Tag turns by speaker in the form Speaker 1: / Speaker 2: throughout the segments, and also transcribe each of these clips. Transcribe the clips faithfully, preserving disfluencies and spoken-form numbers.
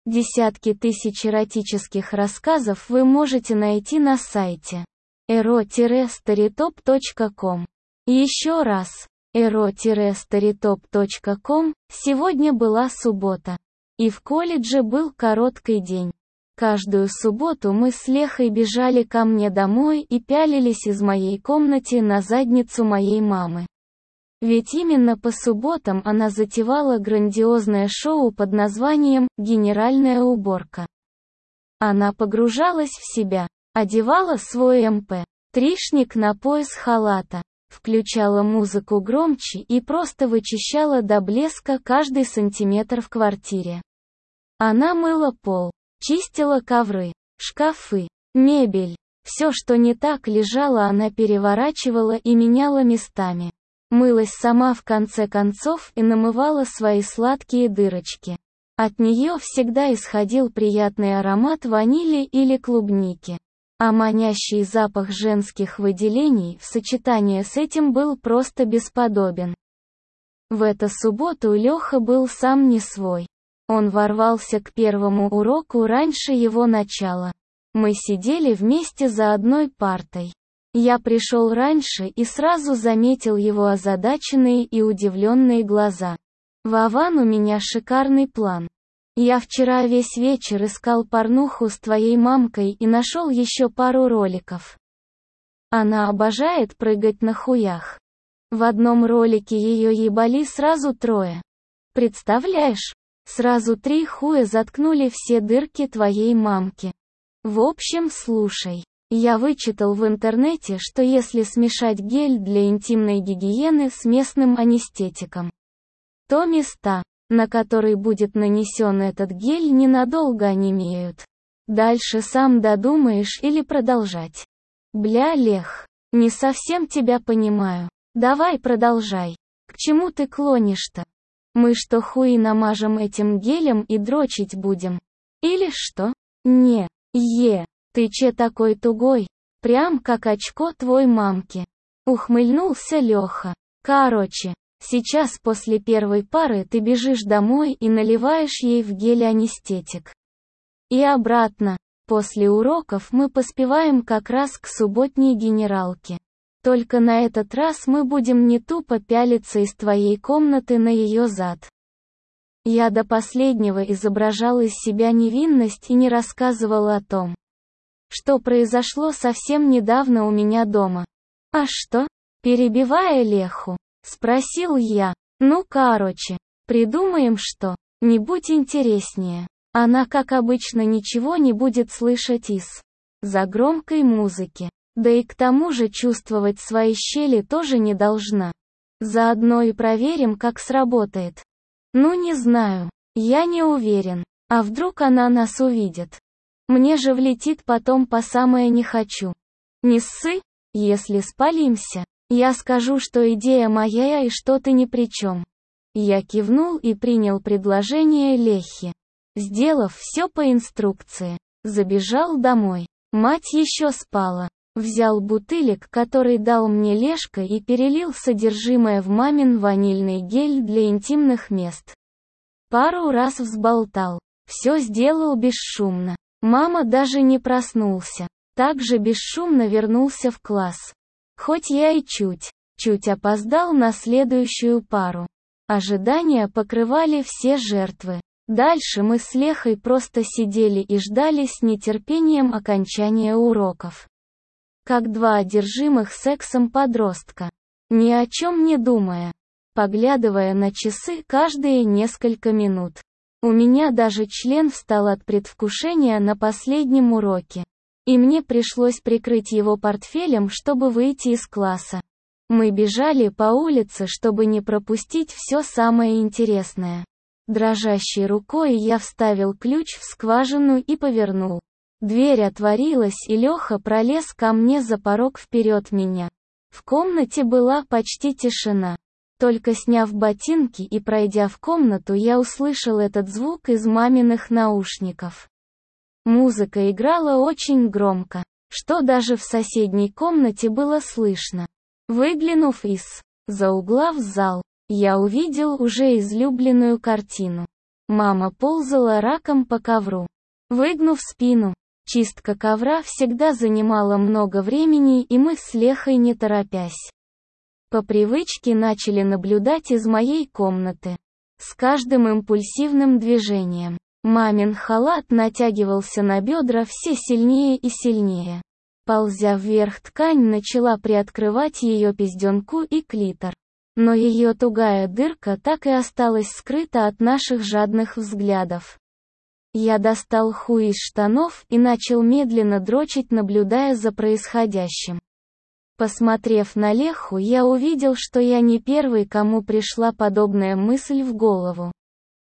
Speaker 1: Десятки тысяч эротических рассказов вы можете найти на сайте эро старитоп точка ком. Еще раз, эро старитоп точка ком. Сегодня была суббота. И в колледже был короткий день. Каждую субботу мы с Лехой бежали ко мне домой и пялились из моей комнаты на задницу моей мамы. Ведь именно по субботам она затевала грандиозное шоу под названием «Генеральная уборка». Она погружалась в себя, одевала свой эм пэ три-шник на пояс халата, включала музыку громче и просто вычищала до блеска каждый сантиметр в квартире. Она мыла пол, чистила ковры, шкафы, мебель. Все, что не так лежало, она переворачивала и меняла местами. Мылась сама в конце концов и намывала свои сладкие дырочки. От нее всегда исходил приятный аромат ванили или клубники. А манящий запах женских выделений в сочетании с этим был просто бесподобен. В эту субботу Леха был сам не свой. Он ворвался к первому уроку раньше его начала. Мы сидели вместе за одной партой. Я пришел раньше и сразу заметил его озадаченные и удивленные глаза. «Вован, у меня шикарный план. Я вчера весь вечер искал порнуху с твоей мамкой и нашел еще пару роликов. Она обожает прыгать на хуях. В одном ролике ее ебали сразу трое. Представляешь? Сразу три хуя заткнули все дырки твоей мамки. В общем, слушай. Я вычитал в интернете, что если смешать гель для интимной гигиены с местным анестетиком, то места, на которые будет нанесен этот гель, ненадолго онемеют. Дальше сам додумаешь или продолжать. Бля, Лех, не совсем тебя понимаю. Давай продолжай. К чему ты клонишь-то? Мы что, хуи намажем этим гелем и дрочить будем? Или что? Не, е. Ты че такой тугой? Прям как очко твой мамки. Ухмыльнулся Леха. Короче, сейчас после первой пары ты бежишь домой и наливаешь ей в гель анестетик. И обратно. После уроков мы поспеваем как раз к субботней генералке. Только на этот раз мы будем не тупо пялиться из твоей комнаты на ее зад. Я до последнего изображал из себя невинность и не рассказывал о том, что произошло совсем недавно у меня дома. А что? Перебивая Леху, спросил я. Ну короче, придумаем что-нибудь интереснее. Она, как обычно, ничего не будет слышать из-за громкой музыки. Да и к тому же чувствовать свои щели тоже не должна. Заодно и проверим, как сработает. Ну не знаю, я не уверен. А вдруг она нас увидит? Мне же влетит потом по самое не хочу. Не ссы, если спалимся, я скажу, что идея моя и что ты ни при чем. Я кивнул и принял предложение Лехи. Сделав все по инструкции, забежал домой. Мать еще спала. Взял бутылек, который дал мне Лешка, и перелил содержимое в мамин ванильный гель для интимных мест. Пару раз взболтал. Все сделал бесшумно. Мама даже не проснулся. Также бесшумно вернулся в класс. Хоть я и чуть, чуть опоздал на следующую пару. Ожидания покрывали все жертвы. Дальше мы с Лехой просто сидели и ждали с нетерпением окончания уроков. Как два одержимых сексом подростка. Ни о чем не думая. Поглядывая на часы каждые несколько минут. У меня даже член встал от предвкушения на последнем уроке. И мне пришлось прикрыть его портфелем, чтобы выйти из класса. Мы бежали по улице, чтобы не пропустить все самое интересное. Дрожащей рукой я вставил ключ в скважину и повернул. Дверь отворилась, и Леха пролез ко мне за порог вперед меня. В комнате была почти тишина. Только сняв ботинки и пройдя в комнату, я услышал этот звук из маминых наушников. Музыка играла очень громко, что даже в соседней комнате было слышно. Выглянув из-за угла в зал, я увидел уже излюбленную картину. Мама ползала раком по ковру, выгнув спину. Чистка ковра всегда занимала много времени, и мы с Лехой, не торопясь, по привычке начали наблюдать из моей комнаты. С каждым импульсивным движением мамин халат натягивался на бедра все сильнее и сильнее. Ползя вверх, ткань начала приоткрывать ее пизденку и клитор. Но ее тугая дырка так и осталась скрыта от наших жадных взглядов. Я достал хуй из штанов и начал медленно дрочить, наблюдая за происходящим. Посмотрев на Леху, я увидел, что я не первый, кому пришла подобная мысль в голову.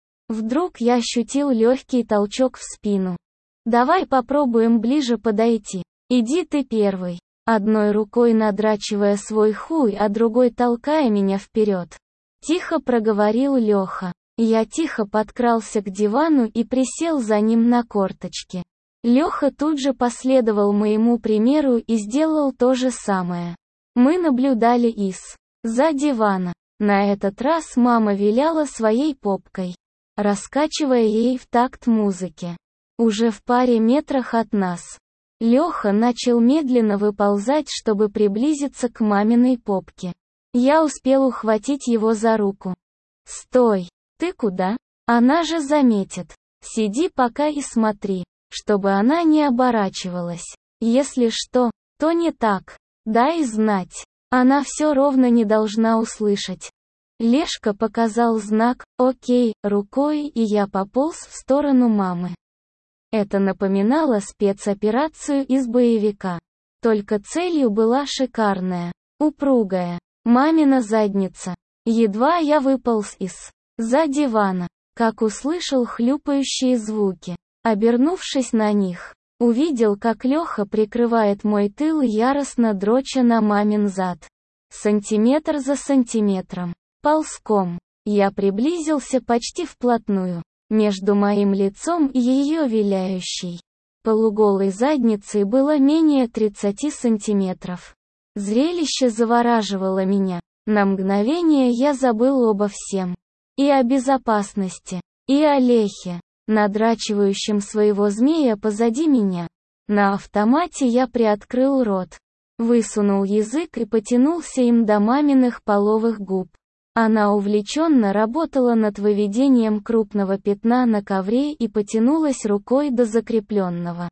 Speaker 1: Вдруг я ощутил легкий толчок в спину. «Давай попробуем ближе подойти. Иди ты первый». Одной рукой надрачивая свой хуй, а другой толкая меня вперед, тихо проговорил Леха. Я тихо подкрался к дивану и присел за ним на корточки. Леха тут же последовал моему примеру и сделал то же самое. Мы наблюдали из-за дивана. На этот раз мама виляла своей попкой, раскачивая ей в такт музыки. Уже в паре метрах от нас Леха начал медленно выползать, чтобы приблизиться к маминой попке. Я успел ухватить его за руку. «Стой! Ты куда? Она же заметит. Сиди пока и смотри, чтобы она не оборачивалась. Если что, то не так. Дай знать. Она все ровно не должна услышать». Лешка показал знак «Окей» рукой, и я пополз в сторону мамы. Это напоминало спецоперацию из боевика. Только целью была шикарная, упругая, мамина задница. Едва я выполз из-за дивана, как услышал хлюпающие звуки. Обернувшись на них, увидел, как Леха прикрывает мой тыл, яростно дроча на мамин зад. Сантиметр за сантиметром. Ползком. Я приблизился почти вплотную. Между моим лицом и ее виляющей, полуголой задницей было менее тридцати сантиметров. Зрелище завораживало меня. На мгновение я забыл обо всем. И о безопасности, и о Лехе, надрачивающем своего змея позади меня. На автомате я приоткрыл рот, высунул язык и потянулся им до маминых половых губ. Она увлеченно работала над выведением крупного пятна на ковре и потянулась рукой до закрепленного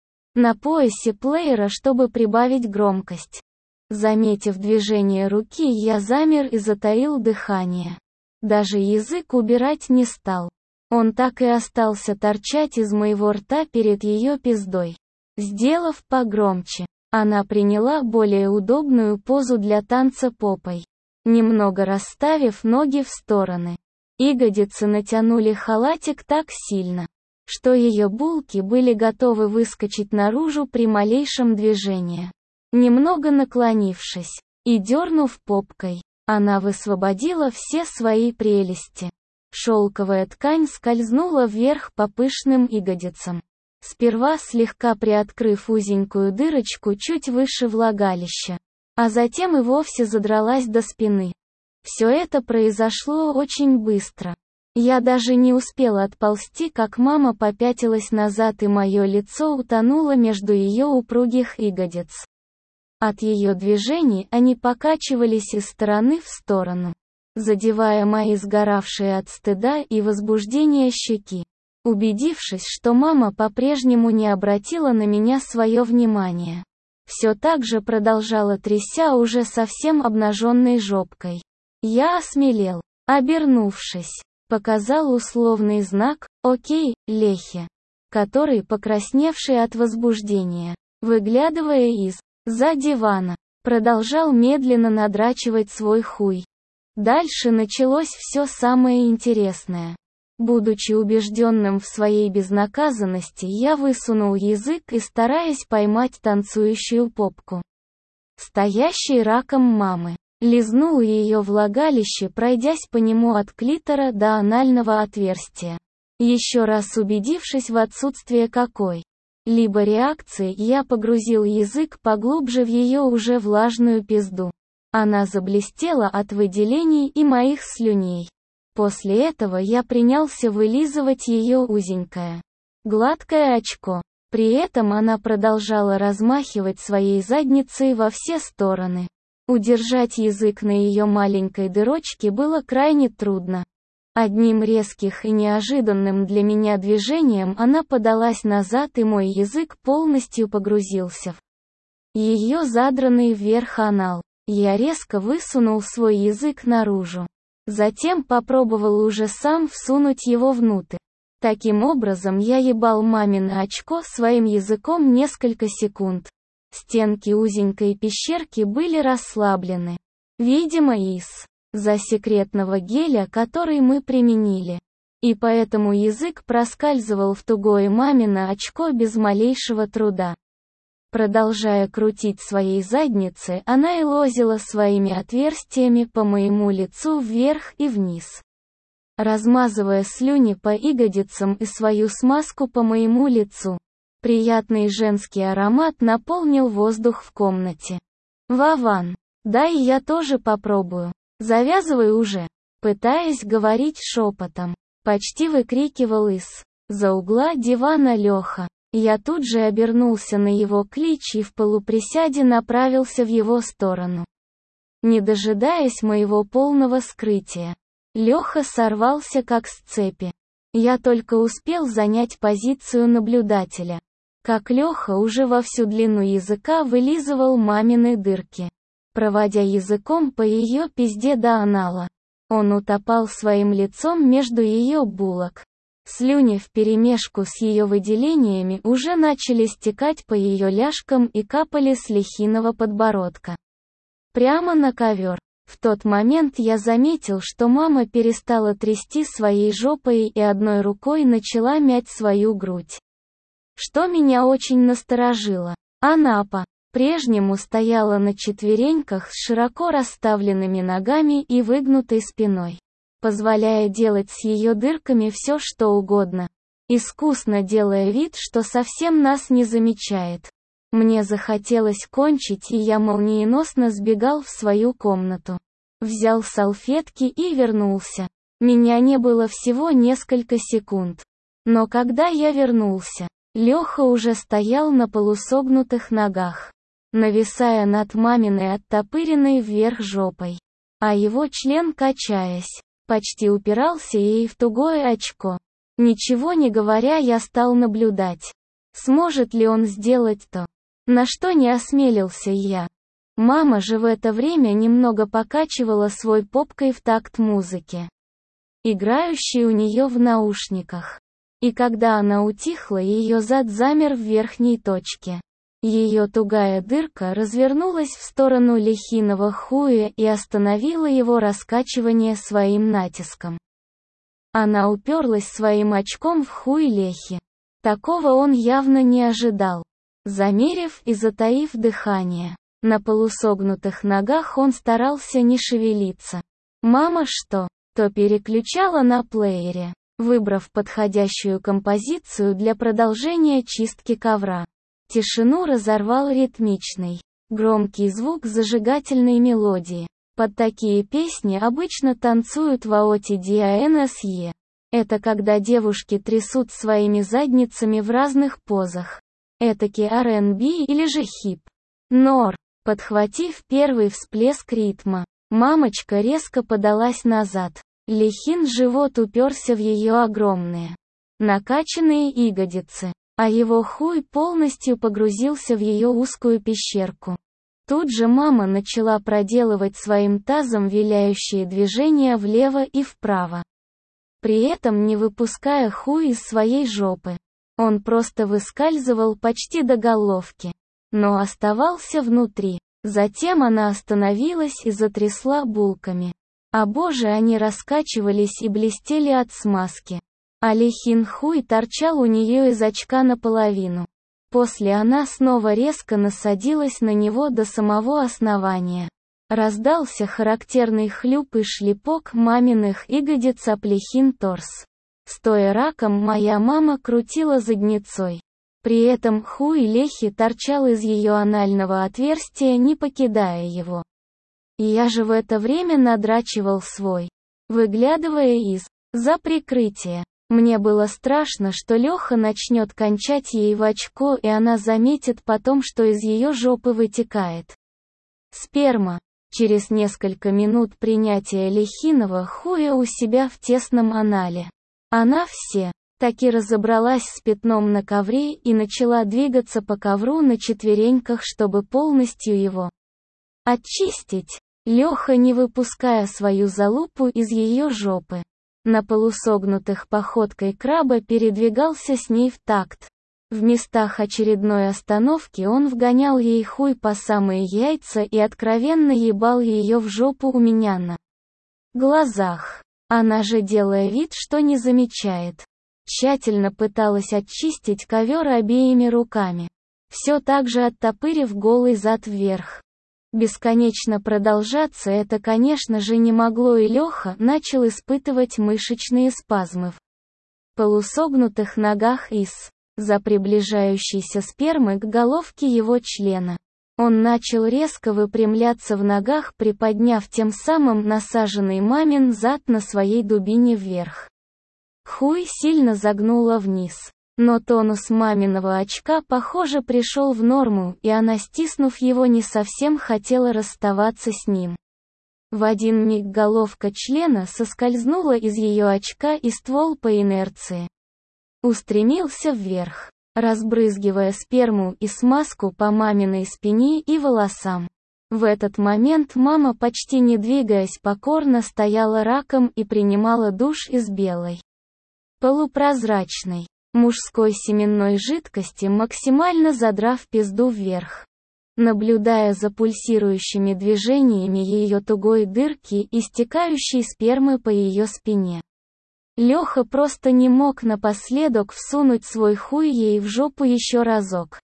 Speaker 1: на поясе плеера, чтобы прибавить громкость. Заметив движение руки, я замер и затаил дыхание. Даже язык убирать не стал. Он так и остался торчать из моего рта перед ее пиздой. Сделав погромче, она приняла более удобную позу для танца попой, немного расставив ноги в стороны. Ягодицы натянули халатик так сильно, что ее булки были готовы выскочить наружу при малейшем движении. Немного наклонившись и дернув попкой, она высвободила все свои прелести. Шелковая ткань скользнула вверх по пышным ягодицам, сперва слегка приоткрыв узенькую дырочку чуть выше влагалища, а затем и вовсе задралась до спины. Все это произошло очень быстро. Я даже не успела отползти, как мама попятилась назад, и мое лицо утонуло между ее упругих ягодиц. От ее движений они покачивались из стороны в сторону, задевая мои сгоравшие от стыда и возбуждения щеки. Убедившись, что мама по-прежнему не обратила на меня свое внимание, все так же продолжала, тряся уже совсем обнаженной жопкой. Я осмелел. Обернувшись, показал условный знак «Окей» Лехе, который, покрасневший от возбуждения, выглядывая из-за дивана, продолжал медленно надрачивать свой хуй. Дальше началось все самое интересное. Будучи убежденным в своей безнаказанности, я высунул язык и, стараясь поймать танцующую попку стоящей раком мамы, лизнул ее влагалище, пройдясь по нему от клитора до анального отверстия. Еще раз убедившись в отсутствии какой-либо реакции, я погрузил язык поглубже в ее уже влажную пизду. Она заблестела от выделений и моих слюней. После этого я принялся вылизывать ее узенькое, гладкое очко. При этом она продолжала размахивать своей задницей во все стороны. Удержать язык на ее маленькой дырочке было крайне трудно. Одним резких и неожиданным для меня движением она подалась назад, и мой язык полностью погрузился в ее задранный вверх анал. Я резко высунул свой язык наружу. Затем попробовал уже сам всунуть его внутрь. Таким образом я ебал мамино очко своим языком несколько секунд. Стенки узенькой пещерки были расслаблены. Видимо, из-за секретного геля, который мы применили. И поэтому язык проскальзывал в тугое мамино очко без малейшего труда. Продолжая крутить своей задницей, она и лозила своими отверстиями по моему лицу вверх и вниз, размазывая слюни по ягодицам и свою смазку по моему лицу. Приятный женский аромат наполнил воздух в комнате. «Вован, дай я тоже попробую. Завязывай уже», пытаясь говорить шепотом, почти выкрикивал из-за угла дивана Леха. Я тут же обернулся на его клич и в полуприсяде направился в его сторону. Не дожидаясь моего полного скрытия, Леха сорвался как с цепи. Я только успел занять позицию наблюдателя, как Леха уже во всю длину языка вылизывал мамины дырки, проводя языком по ее пизде до анала. Он утопал своим лицом между ее булок. Слюни вперемешку с ее выделениями уже начали стекать по ее ляжкам и капали с Лехиного подбородка прямо на ковер. В тот момент я заметил, что мама перестала трясти своей жопой и одной рукой начала мять свою грудь. Что меня очень насторожило. Она по-прежнему стояла на четвереньках с широко расставленными ногами и выгнутой спиной, позволяя делать с ее дырками все что угодно, искусно делая вид, что совсем нас не замечает. Мне захотелось кончить, и я молниеносно сбегал в свою комнату. Взял салфетки и вернулся. Меня не было всего несколько секунд. Но когда я вернулся, Леха уже стоял на полусогнутых ногах, нависая над маминой оттопыренной вверх жопой, а его член, качаясь, почти упирался ей в тугое очко. Ничего не говоря, я стал наблюдать. Сможет ли он сделать то, на что не осмелился я? Мама же в это время немного покачивала свой попкой в такт музыке, играющей у нее в наушниках. И когда она утихла, ее зад замер в верхней точке. Ее тугая дырка развернулась в сторону Лехиного хуя и остановила его раскачивание своим натиском. Она уперлась своим очком в хуй Лехи. Такого он явно не ожидал. Замерев и затаив дыхание, на полусогнутых ногах он старался не шевелиться. Мама что, то переключала на плеере, выбрав подходящую композицию для продолжения чистки ковра. Тишину разорвал ритмичный, громкий звук зажигательной мелодии. Под такие песни обычно танцуют в АОТе ДАНСЕ. Это когда девушки трясут своими задницами в разных позах. Этакий ар энд би или же хип. Нор. Подхватив первый всплеск ритма, мамочка резко подалась назад. Лехин живот уперся в ее огромные, накачанные ягодицы, а его хуй полностью погрузился в ее узкую пещерку. Тут же мама начала проделывать своим тазом виляющие движения влево и вправо, при этом не выпуская хуй из своей жопы. Он просто выскальзывал почти до головки, но оставался внутри. Затем она остановилась и затрясла булками. А боже, они раскачивались и блестели от смазки. А Лехин хуй торчал у нее из очка наполовину. После она снова резко насадилась на него до самого основания. Раздался характерный хлюп и шлепок маминых ягодиц об Лехин торс. Стоя раком, моя мама крутила задницой. При этом хуй Лехи торчал из ее анального отверстия, не покидая его. И я же в это время надрачивал свой выглядывая из-за прикрытия. Мне было страшно, что Леха начнет кончать ей в очко, и она заметит потом, что из ее жопы вытекает сперма. Через несколько минут принятия Лехиного хуя у себя в тесном анале, она все таки разобралась с пятном на ковре и начала двигаться по ковру на четвереньках, чтобы полностью его очистить. Леха, не выпуская свою залупу из ее жопы, на полусогнутых походкой краба передвигался с ней в такт. В местах очередной остановки он вгонял ей хуй по самые яйца и откровенно ебал ее в жопу у меня на глазах. Она же, делая вид, что не замечает, тщательно пыталась очистить ковер обеими руками, все так же оттопырив голый зад вверх. Бесконечно продолжаться это, конечно же, не могло, и Леха начал испытывать мышечные спазмы в полусогнутых ногах из-за приближающейся спермы к головке его члена. Он начал резко выпрямляться в ногах, приподняв тем самым насаженный мамин зад на своей дубине вверх. Хуй сильно загнуло вниз. Но тонус маминого очка, похоже, пришел в норму, и она, стиснув его, не совсем хотела расставаться с ним. В один миг головка члена соскользнула из ее очка, и ствол по инерции устремился вверх, разбрызгивая сперму и смазку по маминой спине и волосам. В этот момент мама, почти не двигаясь, покорно стояла раком и принимала душ из белой, полупрозрачной мужской семенной жидкости, максимально задрав пизду вверх. Наблюдая за пульсирующими движениями ее тугой дырки и стекающей спермы по ее спине, Леха просто не мог напоследок всунуть свой хуй ей в жопу еще разок.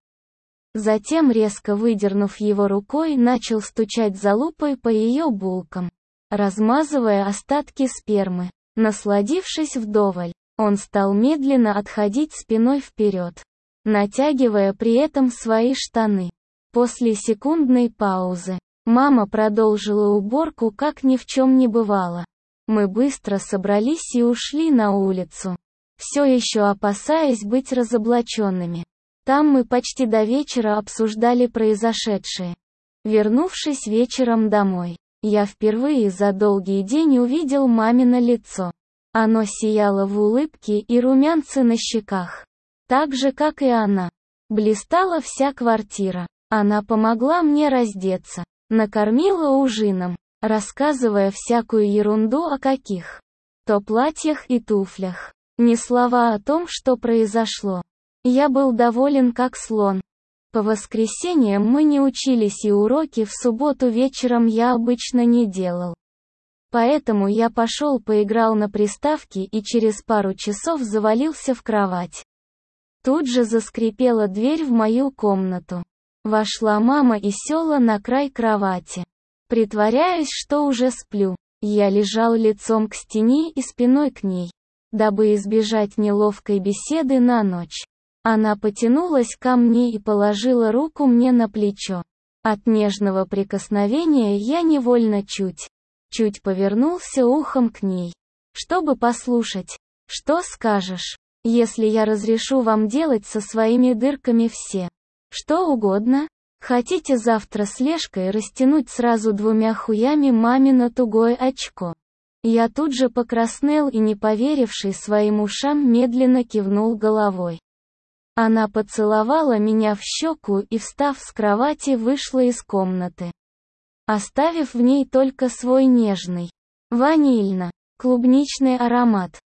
Speaker 1: Затем, резко выдернув его рукой, начал стучать залупой по ее булкам, размазывая остатки спермы. Насладившись вдоволь, он стал медленно отходить спиной вперед, натягивая при этом свои штаны. После секундной паузы, мама продолжила уборку, как ни в чем не бывало. Мы быстро собрались и ушли на улицу, все еще опасаясь быть разоблаченными. Там мы почти до вечера обсуждали произошедшее. Вернувшись вечером домой, я впервые за долгий день увидел мамино лицо. Оно сияло в улыбке и румянце на щеках. Так же, как и она. Блистала вся квартира. Она помогла мне раздеться, накормила ужином, рассказывая всякую ерунду о каких-то платьях и туфлях. Ни слова о том, что произошло. Я был доволен как слон. По воскресеньям мы не учились, и уроки в субботу вечером я обычно не делал. Поэтому я пошел поиграл на приставке и через пару часов завалился в кровать. Тут же заскрипела дверь в мою комнату. Вошла мама и села на край кровати. Притворяясь, что уже сплю, я лежал лицом к стене и спиной к ней, дабы избежать неловкой беседы на ночь. Она потянулась ко мне и положила руку мне на плечо. От нежного прикосновения я невольно чуть Чуть повернулся ухом к ней, чтобы послушать. Что скажешь, если я разрешу вам делать со своими дырками все, что угодно? Хотите завтра с Лешкой растянуть сразу двумя хуями мамино тугое очко? Я тут же покраснел и, не поверивший своим ушам, медленно кивнул головой. Она поцеловала меня в щеку и, встав с кровати, вышла из комнаты, оставив в ней только свой нежный, ванильно-клубничный аромат.